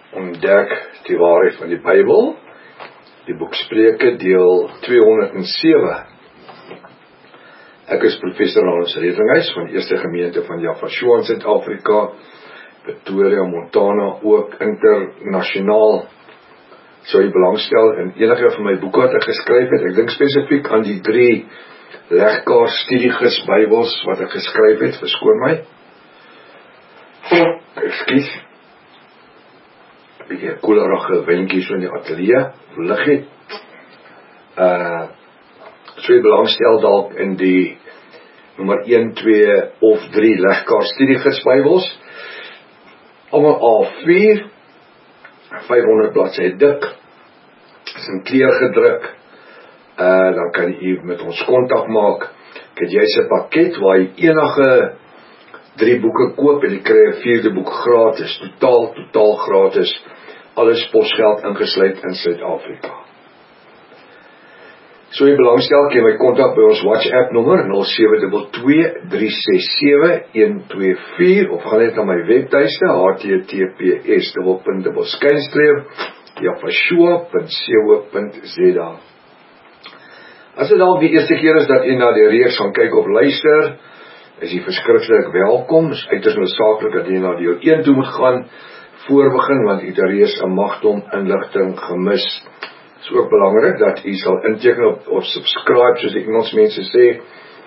Ontdek die waarheid van die Bybel, die boek Spreuke deel 207. Ek is professor Hans Redlinghuis van die Eerste Gemeente van Jaffa in Suid-Afrika, Pretoria, Montana, ook internasionaal. Sou jy belangstel in enige van my boeke wat ek geskryf het. Ek dink spesifiek aan die 3 legkaart studiegis Bybels wat ek geskryf het, verskoon my. Ekskuus. 'n bietjie koelerige windjie so in die ateljee, lig het. So jy belangstel dalk in die nommer 1, 2 of 3 legkaart studiegis Bybels. Almal A4, 500 bladsye dik, is in kleur gedruk. Dan kan jy met ons kontak maak. Ek het jy se pakket waar jy enige 3 boeke koop en jy kry 'n 4de boek gratis, totaal gratis, alles posgeld ingesluit in Suid-Afrika. So jy belangstel, kan jy my kontak by ons WhatsApp nommer 0722-367-124 of gaan net na my webtuiste https://jaffa.co.za. As dit dalk die eerste keer is dat jy na die reeks gaan kyk of luister, is jy verskriklik welkom. Is uiters noodsaaklik dat jy na deel 1 toe moet gaan voorbegin, want jy het reeds 'n magdom inligting gemis. Het is ook belangrik dat jy sal inteken of subscribe, soos die Engelsmense sê,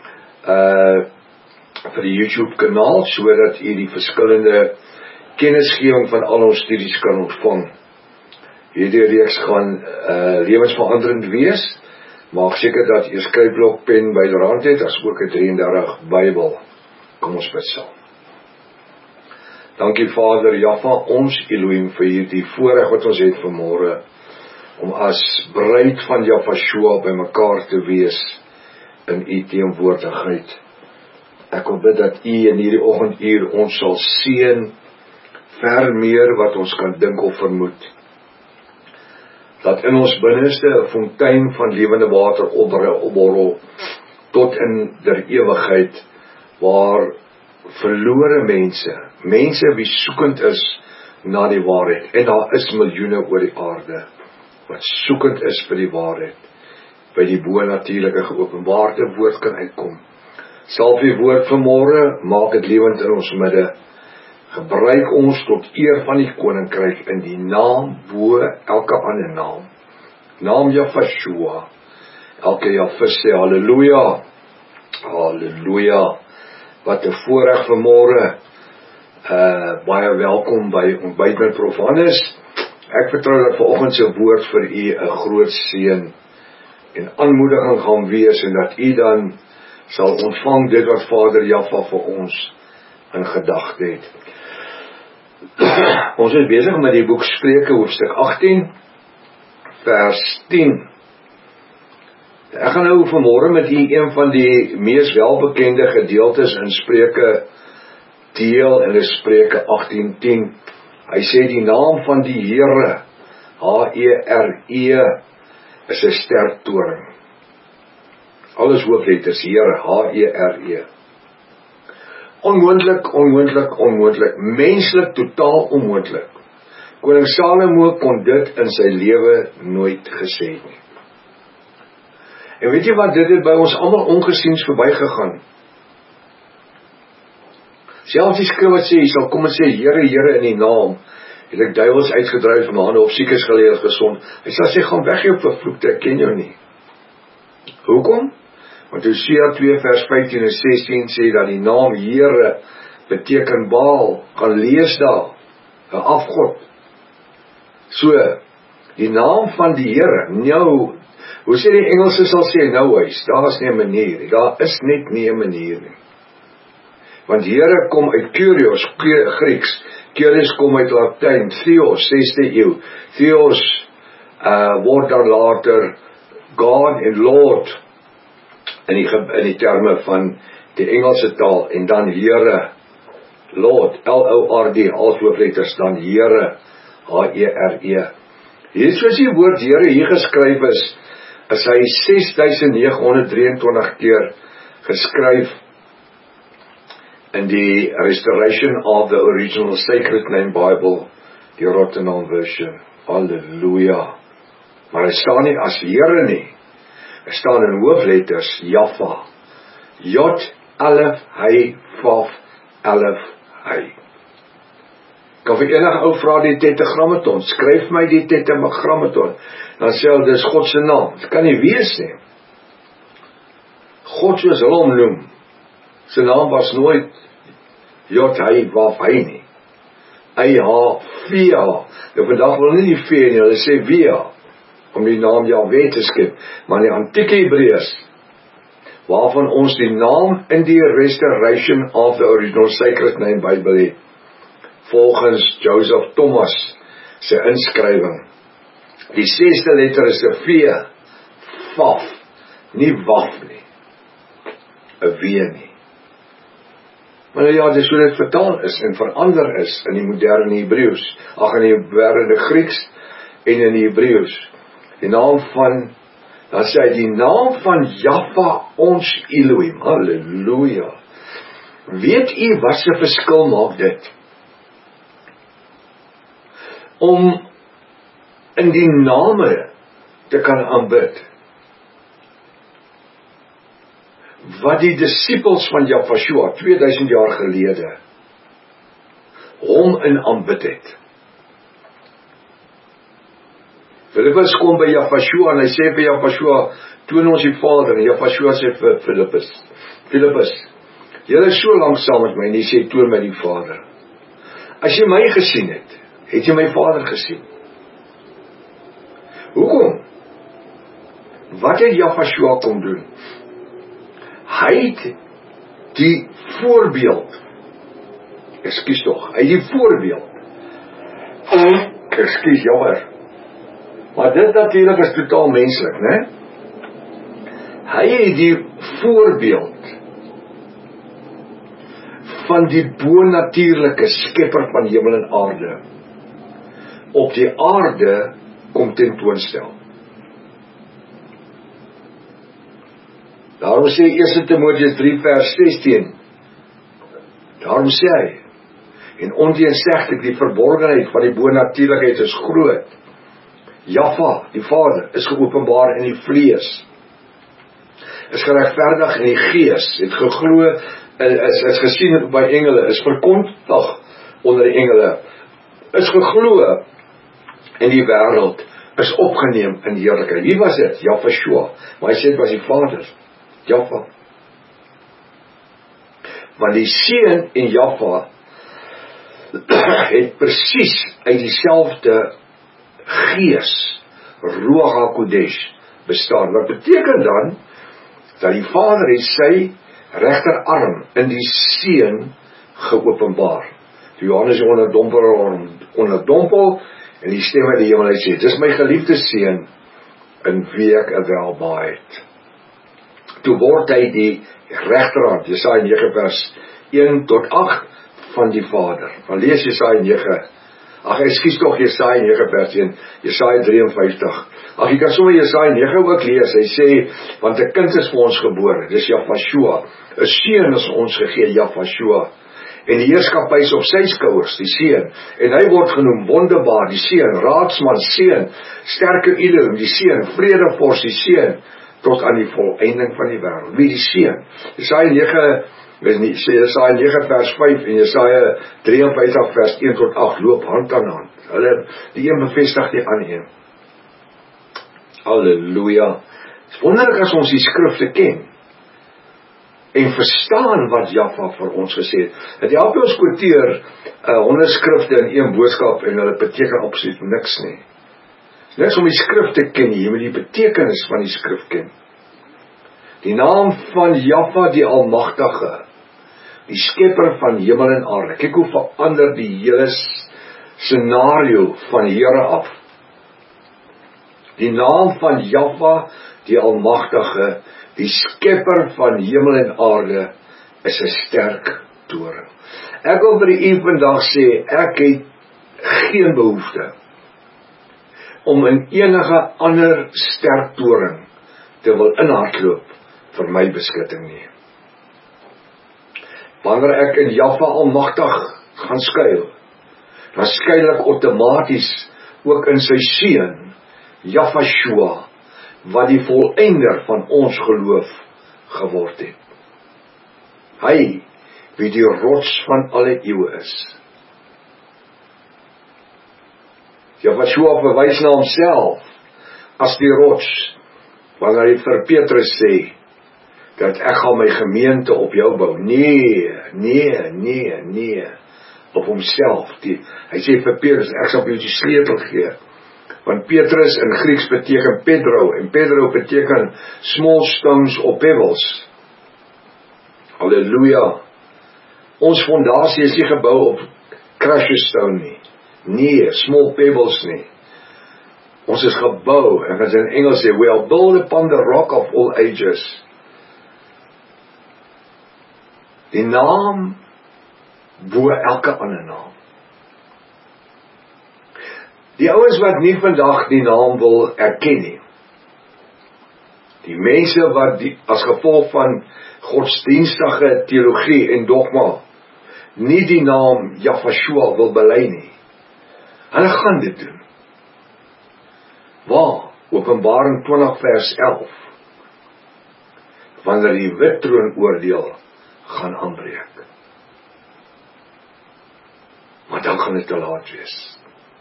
vir die YouTube kanaal, sodat jy die verskillende kennisgewing van al ons studies kan ontvang. Hierdie reeks gaan lewensveranderend wees. Maak seker dat jy 'n skryfblok pen byderhand het, as ook 'n 33 Bybel. Kom ons bid saam. Dankie Vader Jaffa, ons Elohim, vir hierdie voorreg wat ons het vanmôre, om as bruid van Jaffa by mekaar te wees in u teenwoordigheid. Ek wil bid dat u in hierdie oggenduur ons sal seën, ver meer wat ons kan dink of vermoed. Dat in ons binneste 'n fontein van lewende water opborrel tot in der ewigheid, waar verlore mense wie soekend is na die waarheid, en daar is miljoene oor die aarde wat soekend is vir die waarheid, by die bonatuurlike geopenbaarde woord kan uitkom. Salf die woord vanmôre, maak dit lewend in ons midde. Gebruik ons tot eer van die koninkryk in die naam bo elke ander naam. Naam Jaffa. Elke Jafis sê halleluja. Halleluja. Wat 'n voorreg vanmôre. Baie welkom by ontbyt met Prof Hannes. Ek vertrou dat vanoggend se woord vir u 'n groot seën en aanmoediging gaan wees, en dat u dan sal ontvang dit wat Vader Jaffa vir ons in gedagte het. Ons is besig met die boek Spreuke, hoofstuk 18, vers 10. Ek gaan nou vanmôre met u een van die mees welbekende gedeeltes in Spreuke deel, en is Spreuke 18:10. Hy sê die naam van die Here, H-E-R-E, is 'n sterk toring. Alles hoofletters, Here, H-E-R-E. Onmoontlik, menslik totaal onmoontlik. Koning Salomo kon dit in sy lewe nooit gesê nie. En weet jy wat, dit het by ons almal ongesiens verbygegaan. Selfs die skrif wat sê, jy sal kom en sê, Here, Here, in die naam, het ek duiwels uitgedryf, van my hande op siekes geleer gesond. Hy sal sê, gaan weg jou vervloekte, ek ken jou nie. Hoekom? Want Hosea 2 vers 15 en 16 sê dat die naam Here beteken Baal. Gaan lees daar, 'n afgod. So, die naam van die Here, nou, hoe sê die Engelse sal sê, nou huis, daar is nie 'n manier nie, daar is net nie 'n manier nie. Want Here kom uit Kyrios, Grieks, Kyrios kom uit Latyn, Theos, 6de eeu, Theos word dan later God en Lord, in die terme van die Engelse taal, en dan Here, Lord, L-O-R-D, al hoofletters, dan Here, H-E-R-E. Hier soos die woord Here hier geskryf is hy 6923 keer geskryf in die Restoration of the Original Sacred Name Bible, die Rotterdam version. Halleluja. Maar hy staan nie as Here nie. Hy staan in hoofletters, Jaffa. Jot, Alef, Hy, Vaf, Alef, Hy. Kan vir enige ou vra die tetragrammaton, skryf my die tetragrammaton, dan sê hy, dis God se naam. Dit kan nie wees nie. God soos hulle hom noem, sy naam was nooit Jot, Hy, Vaf, Hy nie. Hy, Via. Vandag wil nie die V nie, hulle sê Via, om die naam Jahwe te skep. Maar in die antieke Hebreëus, waarvan ons die naam in die Restoration of the Original Sacred Name Bible het, volgens Joseph Thomas sy inskrywing. Die 6de letter is 'n V, Vaf, nie Waf nie, 'n W nie. Maar nou ja, dis hoe dit vertaal is en verander is in die moderne Hebreëus, in die moderne Grieks en in die Hebreëus. Die naam van, dan sê hy, die naam van Jaffa ons Elohim, halleluja. Weet u wat se verskil maak dit? Om in die name te kan aanbid, wat die disippels van Jahweh 2000 jaar gelede hom in aanbid het. Filippus kom by Jahweh en hy sê vir Jahweh, toon ons die Vader, en Jahweh sê vir Filippus, jy is so lank saam met my, en hy sê, toon my die Vader. As jy my gesien het jy my Vader gesien. Hoekom? Wat het Jahweh kom doen? Hy het die voorbeeld, hy het die voorbeeld, jammer, maar dit natuurlijk is totaal menslik, né? Hy het die voorbeeld van die bonatuurlike skepper van hemel en aarde op die aarde kom tentoonstel. Daarom sê 1 Timoteus 3 vers 16, daarom sê hy, en onteenseglik die verborgenheid van die bonatuurlikheid is groot. Jaffa, die Vader, is geopenbaar in die vlees, is geregverdig in die gees, het geglo, is gesien by engele, is verkondig onder die engele, is geglo in die wêreld, is opgeneem in heerlikheid. Wie was dit? Jahweh, maar hy sê dit was die Vader, Jaffa. Want die Seun en Jaffa het presies uit dieselfde gees, Ruach HaKodesh, bestaan. Wat beteken dan, dat die Vader het sy regterarm in die Seun geopenbaar. Die Johannes onderdompel, en die stem uit die hemel, hy sê, dis my geliefde Seun, in wie ek welbehaag het. Toe word hy die regterhand, Jesaja 9 vers 1 tot 8 van die Vader. Dan lees Jesaja 9, Jesaja 9 vers 1, Jesaja 53. Jy kan sommer Jesaja 9 ook lees, hy sê, want 'n kind is vir ons gebore, dis Jahweh, 'n seun is ons gegee, Jahweh, en die heerskappy is op sy skouers, die seun, en hy word genoem wonderbaar, die seun, raadsman, seun, sterke Elohim, die seun, vredevors, die seun, tot aan die volëinding van die wêreld. Wie die seun? Jesaja 9 vers 5 en Jesaja 53 vers 1 tot 8 loop hand aan hand. Hulle, die een bevestig die ander een. Halleluja. Het is wonderlik as ons die skrifte ken en verstaan wat Jaffa vir ons gesê het. Het help ons quoteer 100 skrifte in een boodskap en hulle beteken absoluut niks nie. Niks om die skrif te ken nie, jy moet die betekenis van die skrif ken. Die naam van Jaffa die Almagtige, die skepper van hemel en aarde. Kyk hoe verander die hele scenario van Here af. Die naam van Jaffa die Almagtige, die skepper van hemel en aarde, is 'n sterk toring. Ek wil vir u vandag sê, ek het geen behoefte om in enige ander sterk toring te wil inhardloop vir my beskutting nie. Wanneer ek in Jaffa Almagtig gaan skuil, maar skielik outomaties ook in sy seun, Jafashua, wat die volëinder van ons geloof geword het. Hy, wie die rots van alle eeue is. Jafashua verwys na homself as die rots, wanneer hy vir Petrus sê, dat ek gaan my gemeente op jou bou. Nee, op homself. Hy sê vir Petrus, ek sal vir jou die sleutel gee. Want Petrus in Grieks beteken Pedro, en Pedro beteken small stones or pebbles. Halleluja. Ons fondasie is nie gebou op crushed stone nie. Nee, small pebbles nie. Ons is gebou, en as in Engels sê, we are built upon the rock of all ages. Die naam bo elke ander naam. Die ouens wat nie vandag die naam wil erken nie, die mense wat as gevolg van godsdienstige teologie en dogma nie die naam Jafashua wil bely nie, hulle gaan dit doen. Waar? Openbaring 20 vers 11, wanneer die wit troon oordeel gaan aanbreek. Maar dan gaan dit te laat wees.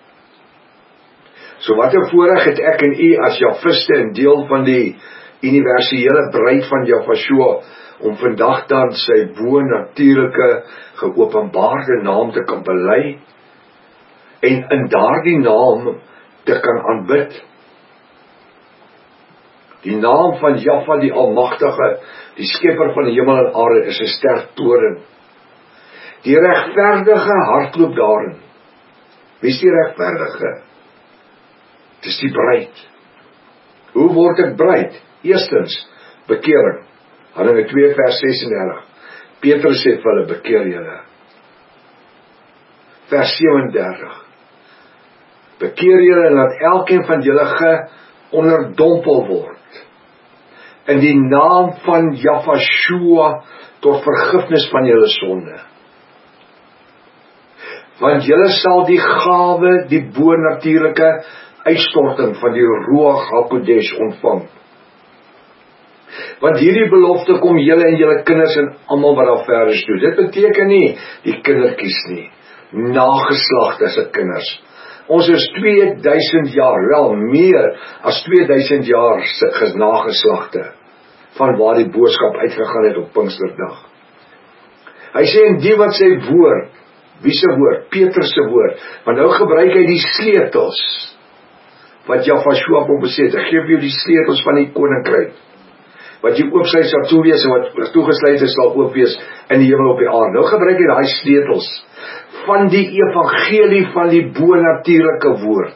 So wat 'n voorreg het ek en u as Jafiste en deel van die universele bruid van Jafashua, om vandag dan sy bo-natuurlike geopenbaarde naam te kan bely, en in daardie naam te kan aanbid. Die naam van Jaffa die Almagtige, die skepper van die hemel en aarde, is 'n sterk toren. Die regverdige hardloop daarin. Wie is die regverdige? Dis die bruid. Hoe word ek bruid? Eerstens, bekering. Handelinge 2 vers 36. Petrus sê vir hulle, bekeer julle. Vers 37. Bekeer julle en laat elkeen van julle geonderdompel word in die naam van Jafashua tot vergifnis van julle sonde. Want julle sal die gawe, die bo-natuurlike uitstorting van die Ruach HaKodesh ontvang. Want hierdie belofte kom julle en julle kinders en almal wat daar ver is toe. Dit beteken nie die kindertjies nie, nageslagte se kinders. Ons is 2000 jaar, wel meer as 2000 jaar nageslagte van waar die boodskap uitgegaan het op Pinksterdag. Hy sê, en die wat sy woord, wie se woord? Petrus se woord, want nou gebruik hy die sleutels wat Jafashua op hom besit. Ek gee vir jou die sleutels van die koninkryk. Wat jy oopsluit sal toe wees, en wat toegesluit is sal oop wees in die hemel op die aarde. Nou gebruik hy daai sleutels van die evangelie van die bo-natuurlike woord.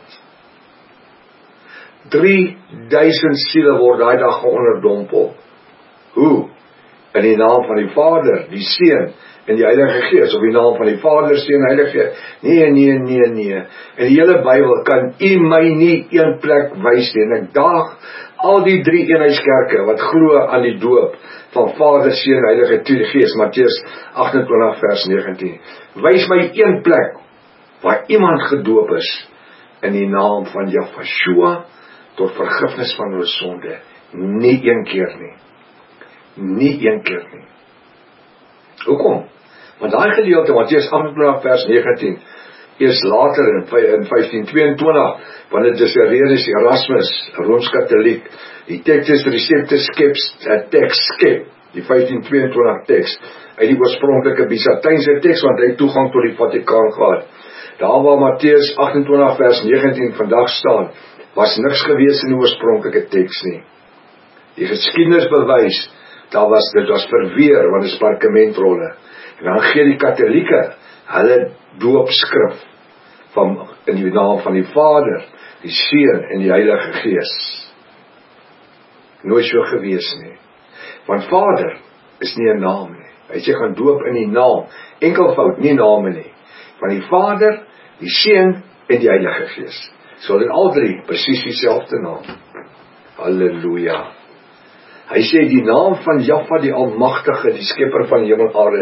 3000 siele word daai dag geonderdompel. Hoe? In die naam van die Vader, die Seun en die Heilige Gees, of die naam van die Vader, Seun en Heilige Gees. Nee. In die hele Bybel kan u my nie een plek wys nie, en ek daag al die 3 eenheidskerke wat glo aan die doop van Vader, Seun en Heilige Gees, Matteus 28 vers 19. Wys my een plek waar iemand gedoop is in die naam van Jafashua tot vergifnis van hulle sonde. Nie een keer nie. Nie een keer nie. Hoekom? Want daai gedeelte, Matteus 28 vers 19, eers later in 1522, wanneer Desiderius Erasmus, Rooms-Katholiek, die Textus Receptus tekst skep, die 1522 tekst, uit die oorspronklike Byzantynse tekst, want hy het toegang tot die Vatikaan gehad. Daar waar Matteus 28 vers 19 vandag staan, was niks gewees in die oorspronklike tekst nie. Die geskiedenis bewys, dit was verweer, want dit is parkementrolle. En dan gee die katholieke hulle doopskrif in die naam van die Vader, die Seun en die Heilige Gees. Nooit so gewees nie. Want Vader is nie 'n naam nie. Hy sê gaan doop in die naam, enkelvoud, nie name nie. Van die Vader, die Seun en die Heilige Gees. So dit al 3 presies dieselfde naam. Halleluja. Hy sê die naam van Jaffa die Almagtige, die skepper van hemel en aarde,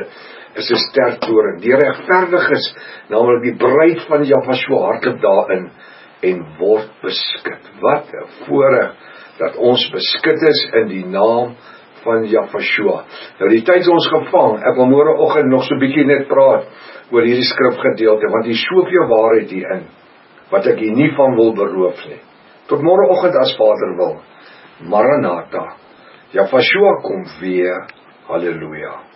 is 'n sterktoring. Die regverdiges, naamlik die bruid van Jahweh, hardloop daarin en word beskik. Wat 'n voorreg dat ons beskik is in die naam van Jahweh. Nou die tyd is ons gevang. Ek wil môreoggend nog so 'n bietjie net praat oor hierdie skrifgedeelte, want hier is soveel waarheid hierin wat ek hier nie van wil beroof nie. Tot môreoggend as Vader wil. Maranatha. Jahweh kom weer. Halleluja.